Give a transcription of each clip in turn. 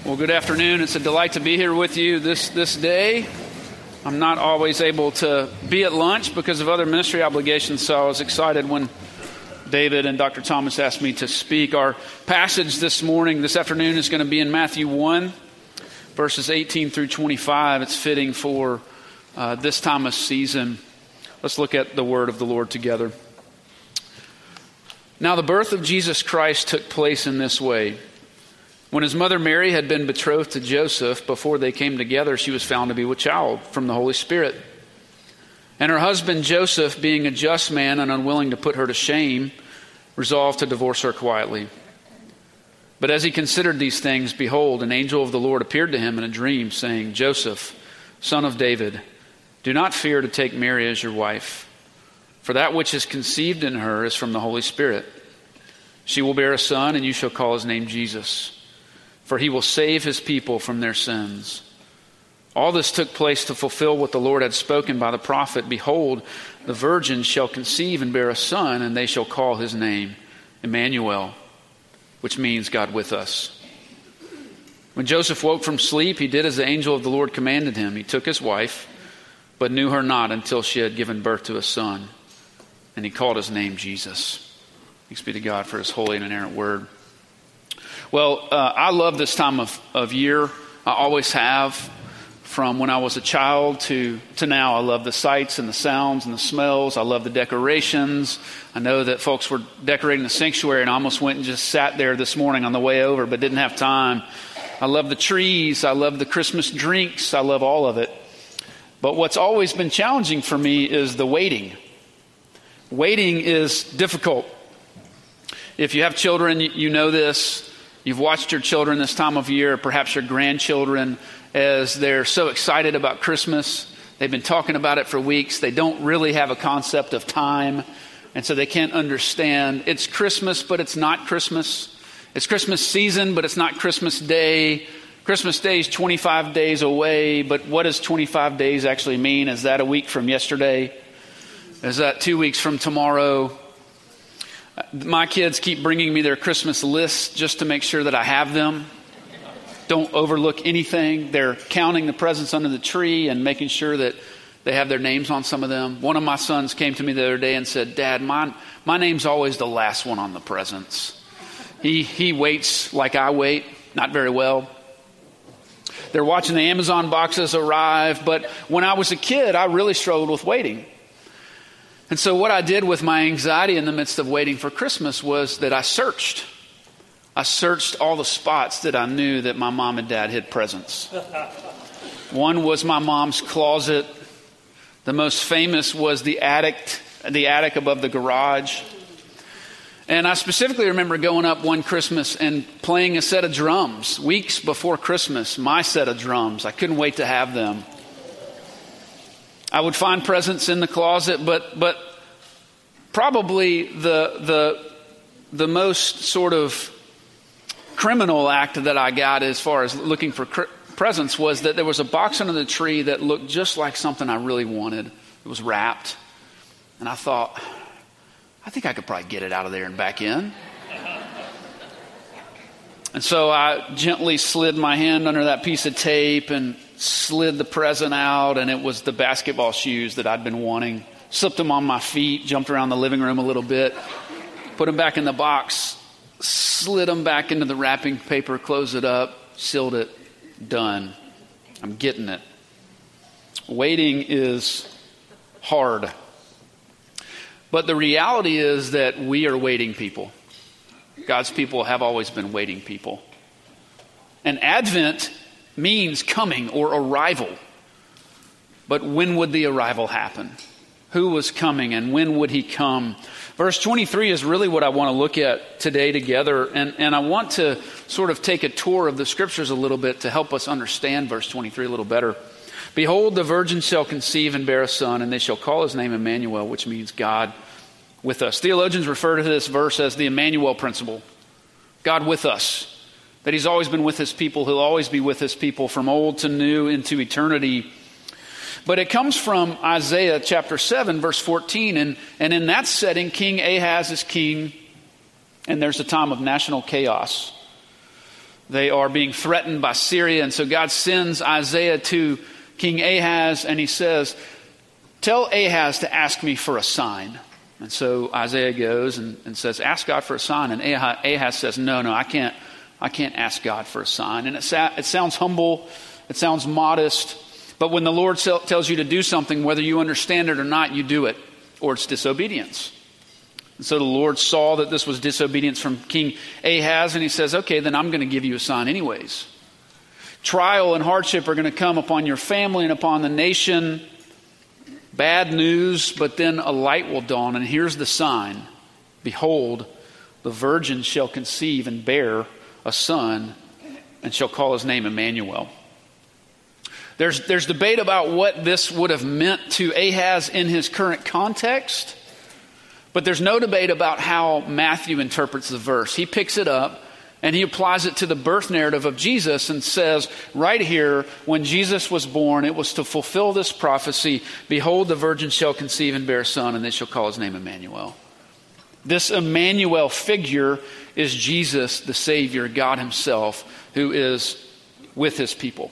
Well, good afternoon. It's a delight to be here with you this day. I'm not always able to be at lunch because of other ministry obligations, so I was excited when David and Dr. Thomas asked me to speak. Our passage this afternoon, is going to be in Matthew 1, verses 18 through 25. It's fitting for this time of season. Let's look at the word of the Lord together. Now, the birth of Jesus Christ took place in this way. When his mother Mary had been betrothed to Joseph, before they came together, she was found to be with child from the Holy Spirit. And her husband Joseph, being a just man and unwilling to put her to shame, resolved to divorce her quietly. But as he considered these things, behold, an angel of the Lord appeared to him in a dream, saying, Joseph, son of David, do not fear to take Mary as your wife, for that which is conceived in her is from the Holy Spirit. She will bear a son, and you shall call his name Jesus, for he will save his people from their sins. All this took place to fulfill what the Lord had spoken by the prophet. Behold, the virgin shall conceive and bear a son, and they shall call his name Emmanuel, which means God with us. When Joseph woke from sleep, he did as the angel of the Lord commanded him. He took his wife, but knew her not until she had given birth to a son, and he called his name Jesus. Thanks be to God for his holy and inerrant word. Well, I love this time of year. I always have. From when I was a child to now, I love the sights and the sounds and the smells. I love the decorations. I know that folks were decorating the sanctuary, and I almost went and just sat there this morning on the way over, but didn't have time. I love the trees. I love the Christmas drinks. I love all of it. But what's always been challenging for me is the waiting. Waiting is difficult. If you have children, you know this. You've watched your children this time of year, perhaps your grandchildren, as they're so excited about Christmas. They've been talking about it for weeks. They don't really have a concept of time, and so they can't understand. It's Christmas, but it's not Christmas. It's Christmas season, but it's not Christmas Day. Christmas Day is 25 days away, but what does 25 days actually mean? Is that a week from yesterday? Is that 2 weeks from tomorrow? My kids keep bringing me their Christmas lists just to make sure that I have them. Don't overlook anything. They're counting the presents under the tree and making sure that they have their names on some of them. One of my sons came to me the other day and said, Dad, my name's always the last one on the presents. He waits like I wait, not very well. They're watching the Amazon boxes arrive, but when I was a kid, I really struggled with waiting. And so what I did with my anxiety in the midst of waiting for Christmas was that I searched all the spots that I knew that my mom and dad hid presents. One was my mom's closet. The most famous was the attic above the garage. And I specifically remember going up one Christmas and playing a set of drums weeks before Christmas, my set of drums. I couldn't wait to have them. I would find presents in the closet, but probably the most sort of criminal act that I got as far as looking for presents was that there was a box under the tree that looked just like something I really wanted. It was wrapped. And I thought, I think I could probably get it out of there and back in. And so I gently slid my hand under that piece of tape and slid the present out, and it was the basketball shoes that I'd been wanting. Slipped them on my feet, jumped around the living room a little bit, put them back in the box, slid them back into the wrapping paper, closed it up, sealed it, done. I'm getting it. Waiting is hard. But the reality is that we are waiting people. God's people have always been waiting people. And Advent means coming or arrival. But when would the arrival happen? Who was coming and when would he come? Verse 23 is really what I want to look at today together. And I want to sort of take a tour of the scriptures a little bit to help us understand verse 23 a little better. Behold, the virgin shall conceive and bear a son, and they shall call his name Emmanuel, which means God with us. Theologians refer to this verse as the Emmanuel principle. God with us. That he's always been with his people. He'll always be with his people from old to new into eternity. But it comes from Isaiah chapter 7, verse 14. And in that setting, King Ahaz is king, and there's a time of national chaos. They are being threatened by Syria. And so God sends Isaiah to King Ahaz, and he says, tell Ahaz to ask me for a sign. And so Isaiah goes and says, ask God for a sign. And Ahaz says, no, I can't ask God for a sign. And it sounds humble. It sounds modest. But when the Lord tells you to do something, whether you understand it or not, you do it, or it's disobedience. And so the Lord saw that this was disobedience from King Ahaz, and he says, okay, then I'm going to give you a sign anyways. Trial and hardship are going to come upon your family and upon the nation. Bad news, but then a light will dawn, and here's the sign. Behold, the virgin shall conceive and bear a son, and shall call his name Emmanuel. There's debate about what this would have meant to Ahaz in his current context, but there's no debate about how Matthew interprets the verse. He picks it up and he applies it to the birth narrative of Jesus and says, right here, when Jesus was born, it was to fulfill this prophecy. Behold, the virgin shall conceive and bear a son, and they shall call his name Emmanuel. This Emmanuel figure is Jesus, the Savior, God himself, who is with his people.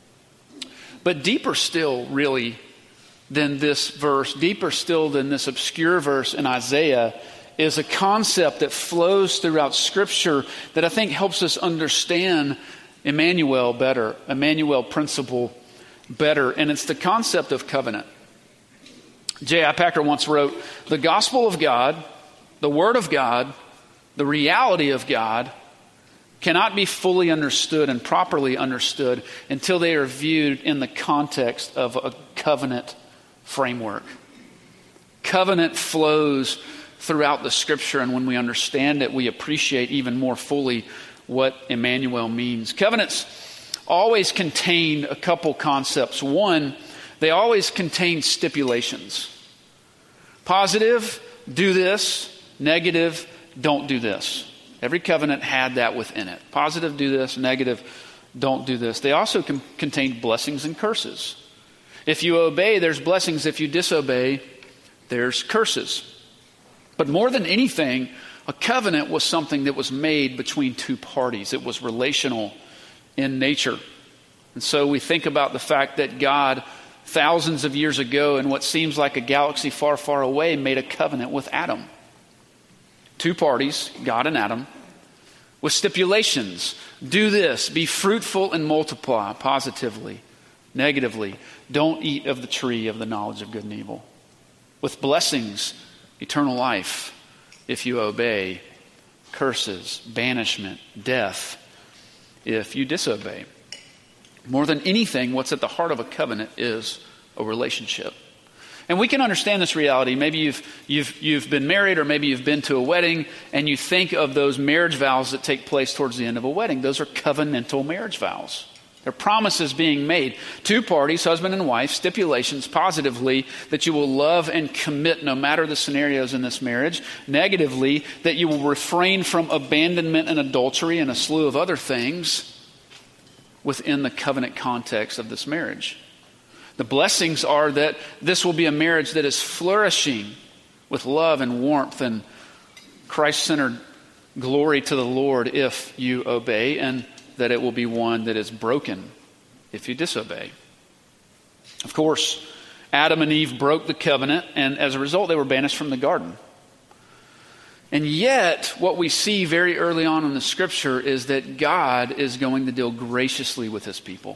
But deeper still, really, than this verse, deeper still than this obscure verse in Isaiah, is a concept that flows throughout Scripture that I think helps us understand Emmanuel better, Emmanuel principle better, and it's the concept of covenant. J.I. Packer once wrote, the gospel of God, the word of God, the reality of God cannot be fully understood and properly understood until they are viewed in the context of a covenant framework. Covenant flows throughout the Scripture, and when we understand it, we appreciate even more fully what Emmanuel means. Covenants always contain a couple concepts. One, they always contain stipulations. Positive, do this. Negative, don't do this. Every covenant had that within it. Positive, do this. Negative, don't do this. They also contain blessings and curses. If you obey, there's blessings. If you disobey, there's curses. But more than anything, a covenant was something that was made between two parties. It was relational in nature. And so we think about the fact that God, thousands of years ago, in what seems like a galaxy far, far away, made a covenant with Adam. Two parties, God and Adam, with stipulations. Do this, be fruitful and multiply, positively. Negatively, don't eat of the tree of the knowledge of good and evil. With blessings, eternal life, if you obey. Curses, banishment, death, if you disobey. More than anything, what's at the heart of a covenant is a relationship. And we can understand this reality. Maybe you've been married, or maybe you've been to a wedding, and you think of those marriage vows that take place towards the end of a wedding. Those are covenantal marriage vows. They're promises being made. Two parties, husband and wife, stipulations positively that you will love and commit no matter the scenarios in this marriage. Negatively, that you will refrain from abandonment and adultery and a slew of other things within the covenant context of this marriage. The blessings are that this will be a marriage that is flourishing with love and warmth and Christ-centered glory to the Lord if you obey, and that it will be one that is broken if you disobey. Of course, Adam and Eve broke the covenant, and as a result, they were banished from the garden. And yet, what we see very early on in the Scripture is that God is going to deal graciously with his people.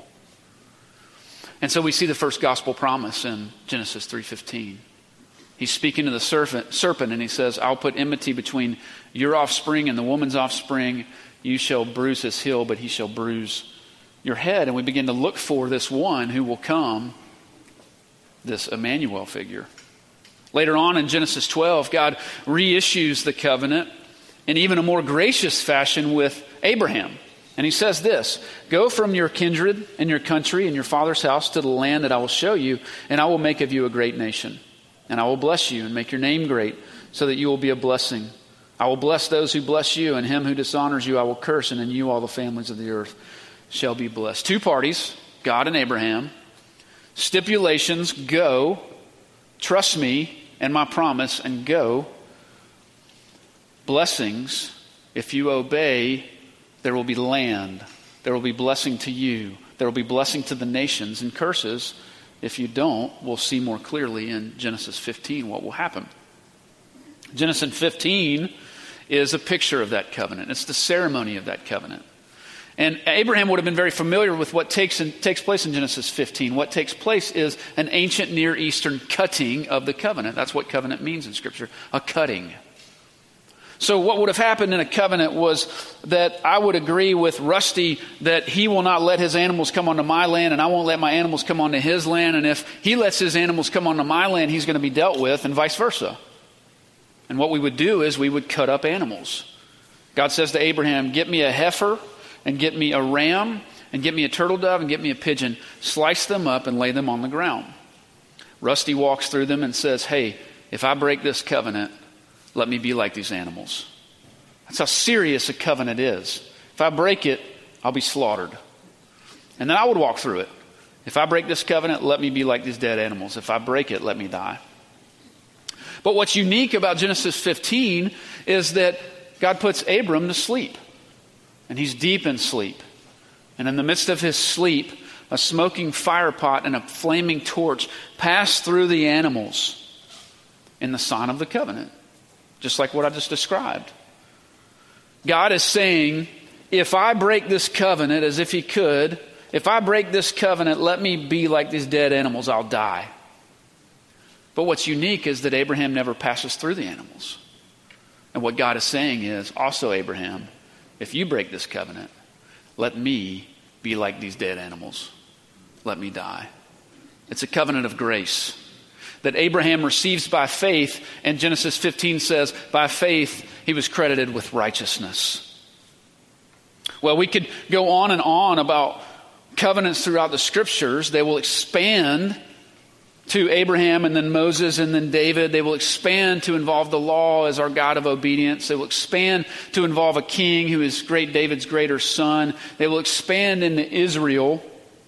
And so we see the first gospel promise in Genesis 3:15. He's speaking to the serpent, and he says, I'll put enmity between your offspring and the woman's offspring. You shall bruise his heel, but he shall bruise your head. And we begin to look for this one who will come, this Emmanuel figure. Later on in Genesis 12, God reissues the covenant in even a more gracious fashion with Abraham. And he says this, go from your kindred and your country and your father's house to the land that I will show you, and I will make of you a great nation. And I will bless you and make your name great, so that you will be a blessing. I will bless those who bless you, and him who dishonors you I will curse, and in you all the families of the earth shall be blessed. Two parties, God and Abraham. Stipulations, go, trust me and my promise, and go. Blessings, if you obey, there will be land. there will be blessing to you. There will be blessing to the nations, and curses, if you don't, we'll see more clearly in Genesis 15 what will happen. Genesis 15 is a picture of that covenant. It's the ceremony of that covenant. And Abraham would have been very familiar with what takes place in Genesis 15. What takes place is an ancient Near Eastern cutting of the covenant. That's what covenant means in Scripture, a cutting. So what would have happened in a covenant was that I would agree with Rusty that he will not let his animals come onto my land, and I won't let my animals come onto his land. And if he lets his animals come onto my land, he's going to be dealt with, and vice versa. And what we would do is we would cut up animals. God says to Abraham, get me a heifer, and get me a ram, and get me a turtle dove, and get me a pigeon. Slice them up and lay them on the ground. Rusty walks through them and says, hey, if I break this covenant, let me be like these animals. That's how serious a covenant is. If I break it, I'll be slaughtered. And then I would walk through it. If I break this covenant, let me be like these dead animals. If I break it, let me die. But what's unique about Genesis 15 is that God puts Abram to sleep. And he's deep in sleep. And in the midst of his sleep, a smoking fire pot and a flaming torch pass through the animals in the sign of the covenant. Just like what I just described. God is saying, if I break this covenant as if he could, if I break this covenant, let me be like these dead animals, I'll die. But what's unique is that Abraham never passes through the animals. And what God is saying is, also Abraham, if you break this covenant, let me be like these dead animals. Let me die. It's a covenant of grace that Abraham receives by faith, and Genesis 15 says, by faith he was credited with righteousness. Well, we could go on and on about covenants throughout the Scriptures. They will expand to Abraham and then Moses and then David. They will expand to involve the law as our God of obedience. They will expand to involve a king who is great David's greater son. They will expand into Israel.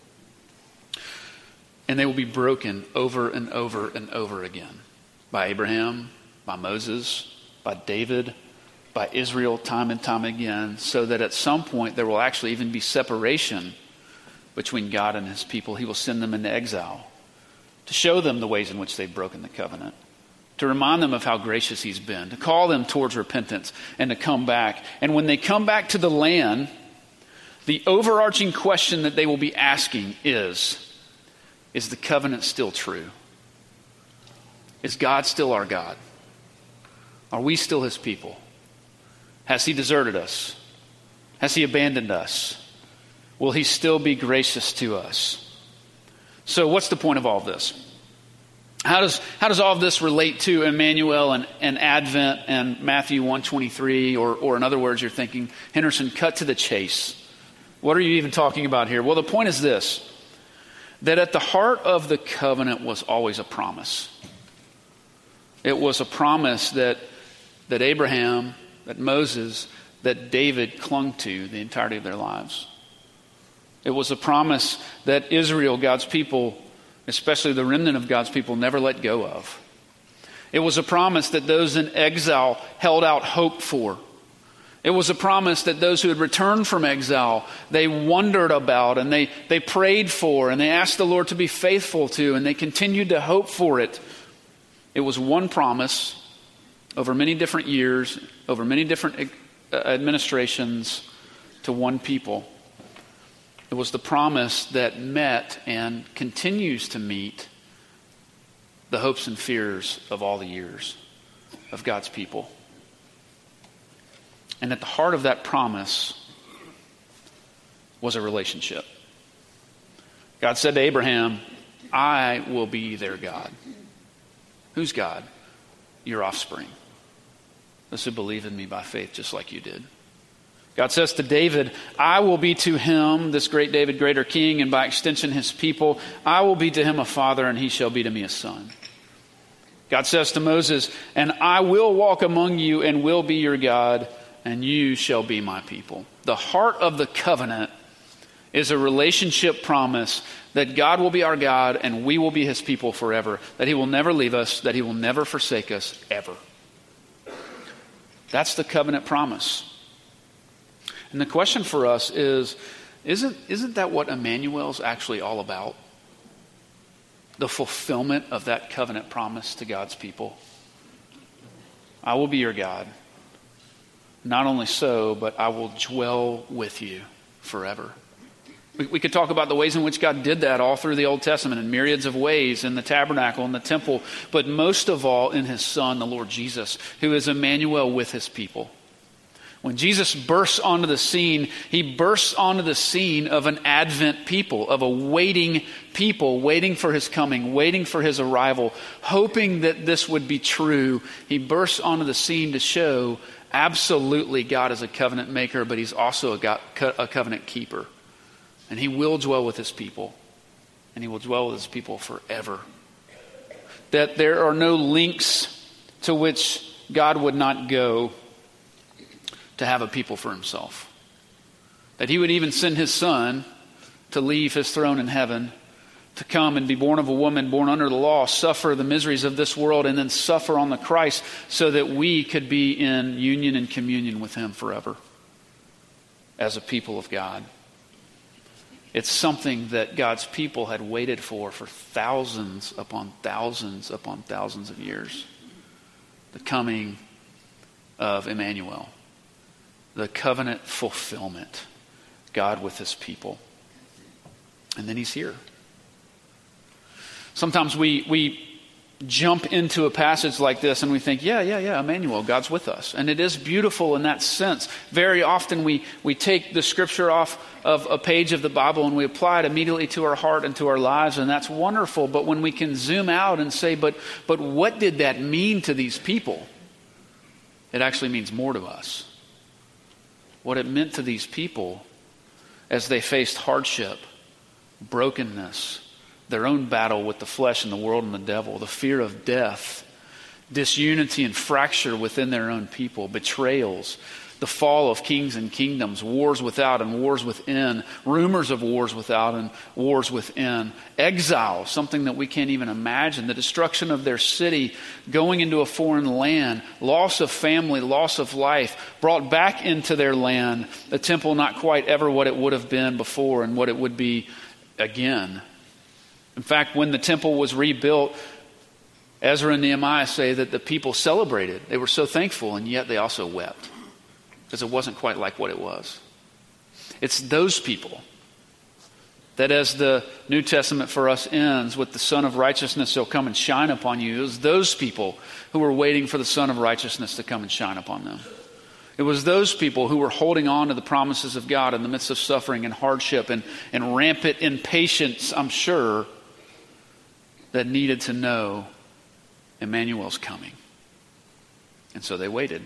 And they will be broken over and over and over again by Abraham, by Moses, by David, by Israel time and time again, so that at some point there will actually even be separation between God and his people. He will send them into exile to show them the ways in which they've broken the covenant, to remind them of how gracious he's been, to call them towards repentance and to come back. And when they come back to the land, the overarching question that they will be asking is the covenant still true? Is God still our God? Are we still his people? Has he deserted us? Has he abandoned us? Will he still be gracious to us? So what's the point of all of this? How does all of this relate to Emmanuel and Advent and Matthew 1:23? Or in other words, you're thinking, Henderson, cut to the chase. What are you even talking about here? Well, the point is this, that at the heart of the covenant was always a promise. It was a promise that Abraham, that Moses, that David clung to the entirety of their lives. It was a promise that Israel, God's people, especially the remnant of God's people, never let go of. It was a promise that those in exile held out hope for. It was a promise that those who had returned from exile, they wondered about and they prayed for and they asked the Lord to be faithful to, and they continued to hope for it. It was one promise over many different years, over many different administrations to one people. It was the promise that met and continues to meet the hopes and fears of all the years of God's people. And at the heart of that promise was a relationship. God said to Abraham, I will be their God. Who's God? Your offspring. Those who believe in me by faith just like you did. God says to David, I will be to him, this great David, greater king, and by extension his people. I will be to him a father, and he shall be to me a son. God says to Moses, and I will walk among you and will be your God, and you shall be my people. The heart of the covenant is a relationship promise that God will be our God and we will be his people forever, that he will never leave us, that he will never forsake us, ever. That's the covenant promise. And the question for us is, Isn't that what Emmanuel's actually all about? The fulfillment of that covenant promise to God's people. I will be your God. Not only so, but I will dwell with you forever. We could talk about the ways in which God did that all through the Old Testament in myriads of ways, in the tabernacle, in the temple, but most of all in his Son, the Lord Jesus, who is Emmanuel with his people. When Jesus bursts onto the scene, he bursts onto the scene of an Advent people, of a waiting people, waiting for his coming, waiting for his arrival, hoping that this would be true. He bursts onto the scene to show absolutely God is a covenant maker, but he's also a covenant keeper. And he will dwell with his people. And he will dwell with his people forever. That there are no links to which God would not go to have a people for himself. That he would even send his Son to leave his throne in heaven, to come and be born of a woman, born under the law, suffer the miseries of this world, and then suffer on the Christ so that we could be in union and communion with him forever as a people of God. It's something that God's people had waited for thousands upon thousands upon thousands of years. The coming of Emmanuel. The covenant fulfillment. God with his people. And then he's here. Sometimes we jump into a passage like this and we think, yeah, Emmanuel, God's with us. And it is beautiful in that sense. Very often we take the scripture off of a page of the Bible and we apply it immediately to our heart and to our lives, and that's wonderful. But when we can zoom out and say, but what did that mean to these people? It actually means more to us. What it meant to these people as they faced hardship, brokenness, their own battle with the flesh and the world and the devil, the fear of death, disunity and fracture within their own people, betrayals, the fall of kings and kingdoms, wars without and wars within, rumors of wars without and wars within, exile, something that we can't even imagine, the destruction of their city, going into a foreign land, loss of family, loss of life, brought back into their land, the temple not quite ever what it would have been before and what it would be again. In fact, when the temple was rebuilt, Ezra and Nehemiah say that the people celebrated. They were so thankful, and yet they also wept because it wasn't quite like what it was. It's those people that, as the New Testament for us ends with the Son of Righteousness shall come and shine upon you, it was those people who were waiting for the Son of Righteousness to come and shine upon them. It was those people who were holding on to the promises of God in the midst of suffering and hardship and rampant impatience, I'm sure, that needed to know Emmanuel's coming. And so they waited.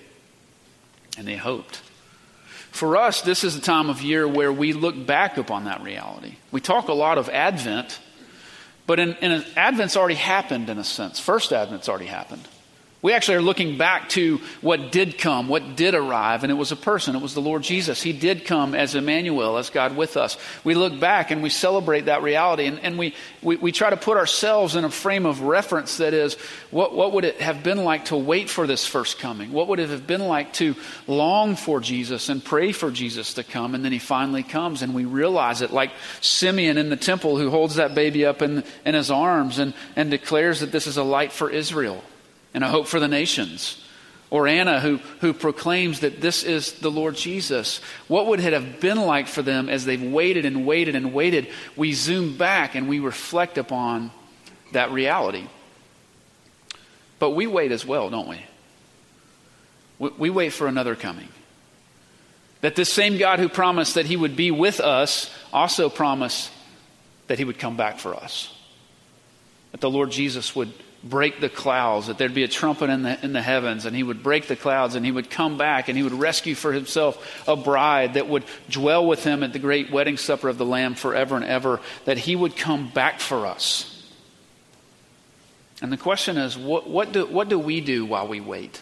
And they hoped. For us, this is a time of year where we look back upon that reality. We talk a lot of Advent, but Advent's already happened in a sense. First Advent's already happened. We actually are looking back to what did come, what did arrive, and it was a person. It was the Lord Jesus. He did come as Emmanuel, as God with us. We look back and we celebrate that reality, and we try to put ourselves in a frame of reference that is, what would it have been like to wait for this first coming? What would it have been like to long for Jesus and pray for Jesus to come, and then he finally comes, and we realize it, like Simeon in the temple who holds that baby up in his arms and declares that this is a light for Israel and a hope for the nations. Or Anna who proclaims that this is the Lord Jesus. What would it have been like for them as they've waited and waited and waited? We zoom back and we reflect upon that reality. But we wait as well, don't we? We wait for another coming. That this same God who promised that he would be with us also promised that he would come back for us. That the Lord Jesus would break the clouds, that there'd be a trumpet in the heavens, and he would break the clouds, and he would come back, and he would rescue for himself a bride that would dwell with him at the great wedding supper of the Lamb forever and ever, that he would come back for us. And the question is, what do we do while we wait?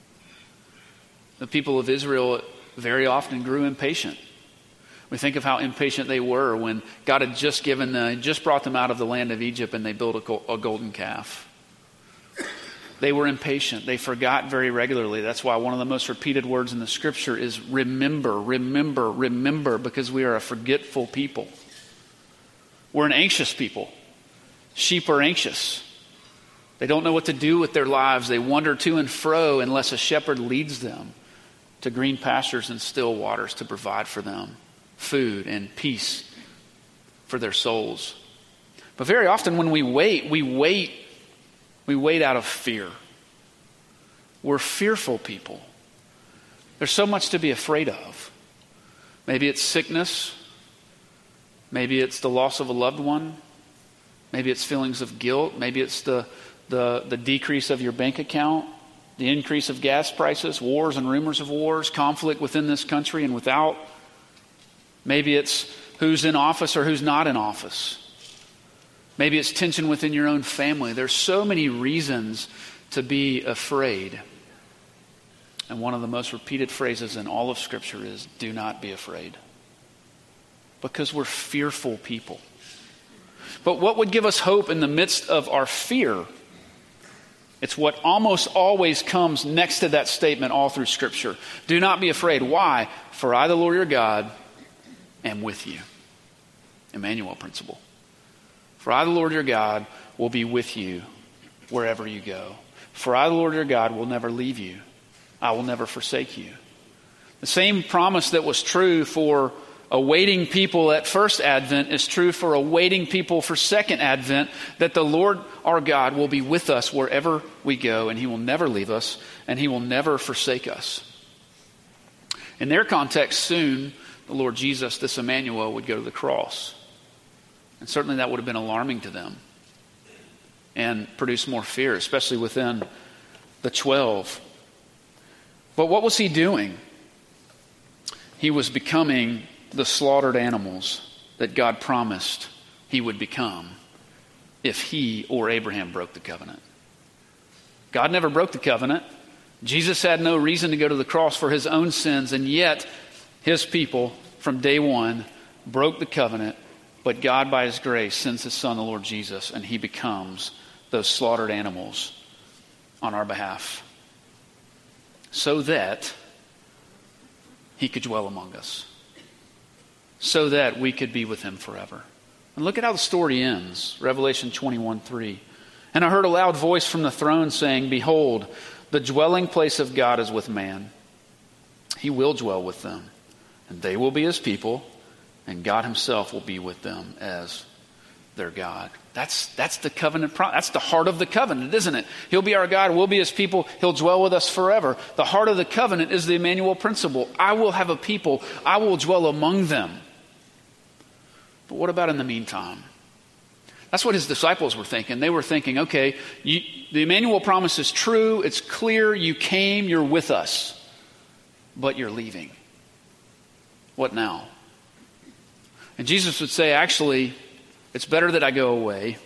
The people of Israel very often grew impatient. We think of how impatient they were when God had just brought them out of the land of Egypt, and they built a golden calf. They were impatient. They forgot very regularly. That's why one of the most repeated words in the scripture is remember, remember, remember, because we are a forgetful people. We're an anxious people. Sheep are anxious. They don't know what to do with their lives. They wander to and fro unless a shepherd leads them to green pastures and still waters to provide for them food and peace for their souls. But very often when we wait out of fear. We're fearful people. There's so much to be afraid of. Maybe it's sickness. Maybe it's the loss of a loved one. Maybe it's feelings of guilt. Maybe it's the decrease of your bank account, the increase of gas prices, wars and rumors of wars, conflict within this country and without. Maybe it's who's in office or who's not in office. Maybe it's tension within your own family. There's so many reasons to be afraid. And one of the most repeated phrases in all of Scripture is, do not be afraid. Because we're fearful people. But what would give us hope in the midst of our fear? It's what almost always comes next to that statement all through Scripture. Do not be afraid. Why? For I, the Lord your God, am with you. Emmanuel principle. For I, the Lord your God, will be with you wherever you go. For I, the Lord your God, will never leave you. I will never forsake you. The same promise that was true for awaiting people at first advent is true for awaiting people for second advent, that the Lord our God will be with us wherever we go, and he will never leave us, and he will never forsake us. In their context, soon, the Lord Jesus, this Emmanuel, would go to the cross. And certainly that would have been alarming to them and produce more fear, especially within the 12. But what was he doing? He was becoming the slaughtered animals that God promised he would become if he or Abraham broke the covenant. God never broke the covenant. Jesus had no reason to go to the cross for his own sins, and yet his people from day one broke the covenant. But God, by his grace, sends his son, the Lord Jesus, and he becomes those slaughtered animals on our behalf so that he could dwell among us, so that we could be with him forever. And look at how the story ends. Revelation 21:3. And I heard a loud voice from the throne saying, behold, the dwelling place of God is with man. He will dwell with them, and they will be his people, and God himself will be with them as their God. That's the covenant promise. That's the heart of the covenant, isn't it? He'll be our God. We'll be his people. He'll dwell with us forever. The heart of the covenant is the Emmanuel principle. I will have a people. I will dwell among them. But what about in the meantime? That's what his disciples were thinking. They were thinking, okay, the Emmanuel promise is true. It's clear. You came. You're with us. But you're leaving. What now? And Jesus would say, actually, it's better that I go away,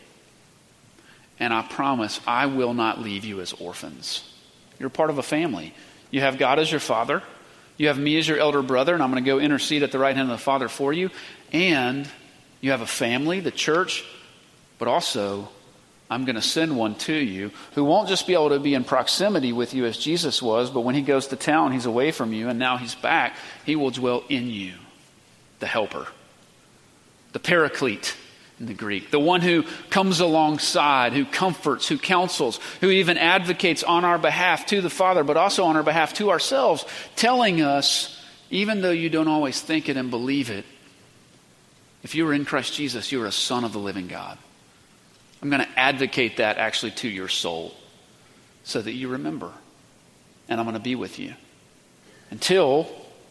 and I promise I will not leave you as orphans. You're part of a family. You have God as your father. You have me as your elder brother, and I'm going to go intercede at the right hand of the Father for you. And you have a family, the church, but also I'm going to send one to you who won't just be able to be in proximity with you as Jesus was, but when he goes to town, he's away from you, and now he's back, he will dwell in you, the helper. The paraclete in the Greek. The one who comes alongside, who comforts, who counsels, who even advocates on our behalf to the Father, but also on our behalf to ourselves, telling us, even though you don't always think it and believe it, if you are in Christ Jesus, you are a son of the living God. I'm going to advocate that actually to your soul so that you remember. And I'm going to be with you until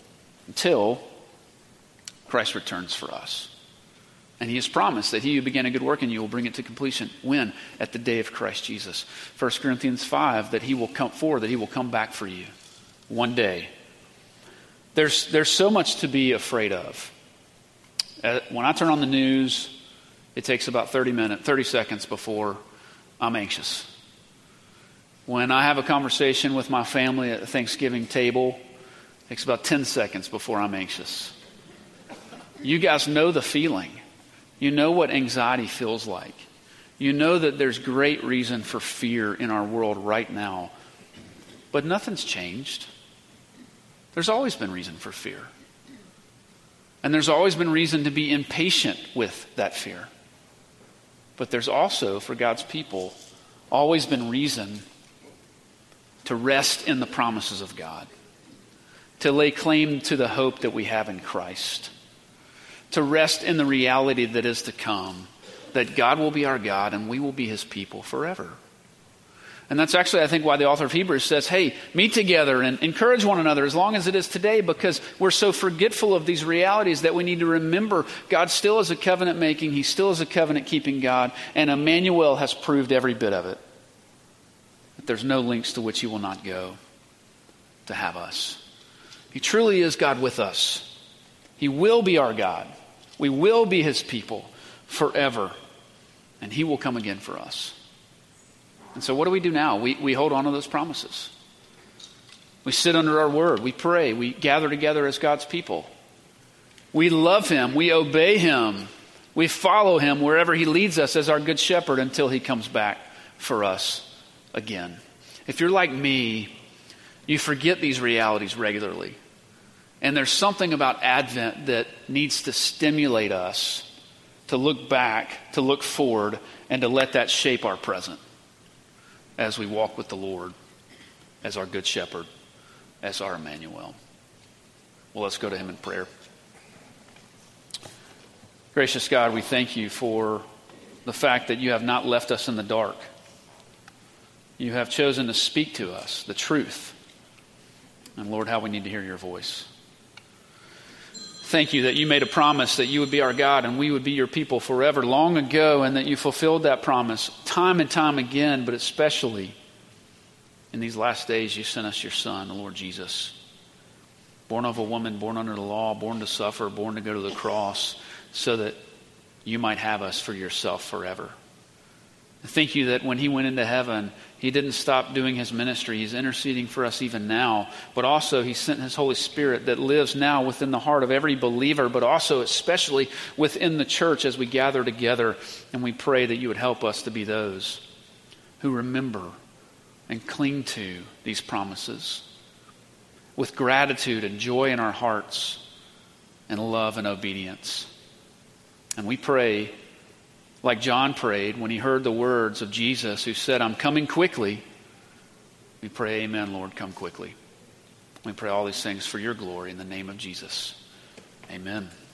Christ returns for us. And he has promised that he who began a good work in you will bring it to completion. When? At the day of Christ Jesus. 1 Corinthians 5, that he will come back for you one day. There's so much to be afraid of. When I turn on the news, it takes about 30 seconds before I'm anxious. When I have a conversation with my family at the Thanksgiving table, it takes about 10 seconds before I'm anxious. You guys know the feeling. You know what anxiety feels like. You know that there's great reason for fear in our world right now, but nothing's changed. There's always been reason for fear. And there's always been reason to be impatient with that fear. But there's also, for God's people, always been reason to rest in the promises of God, to lay claim to the hope that we have in Christ, to rest in the reality that is to come, that God will be our God and we will be his people forever. And that's actually, I think, why the author of Hebrews says, hey, meet together and encourage one another as long as it is today, because we're so forgetful of these realities that we need to remember God still is a covenant making, he still is a covenant keeping God, and Emmanuel has proved every bit of it. That there's no lengths to which he will not go to have us. He truly is God with us. He will be our God. We will be his people forever. And he will come again for us. And so what do we do now? We hold on to those promises. We sit under our word. We pray. We gather together as God's people. We love him. We obey him. We follow him wherever he leads us as our good shepherd until he comes back for us again. If you're like me, you forget these realities regularly. And there's something about Advent that needs to stimulate us to look back, to look forward, and to let that shape our present as we walk with the Lord, as our good shepherd, as our Emmanuel. Well, let's go to him in prayer. Gracious God, we thank you for the fact that you have not left us in the dark. You have chosen to speak to us the truth. And Lord, how we need to hear your voice. Thank you that you made a promise that you would be our God and we would be your people forever long ago, and that you fulfilled that promise time and time again, but especially in these last days you sent us your Son, the Lord Jesus, born of a woman, born under the law, born to suffer, born to go to the cross, so that you might have us for yourself forever. Thank you that when he went into heaven, he didn't stop doing his ministry. He's interceding for us even now. But also he sent his Holy Spirit that lives now within the heart of every believer, but also especially within the church as we gather together. And we pray that you would help us to be those who remember and cling to these promises with gratitude and joy in our hearts and love and obedience. And we pray, like John prayed when he heard the words of Jesus who said, I'm coming quickly. We pray, amen, Lord, come quickly. We pray all these things for your glory in the name of Jesus. Amen.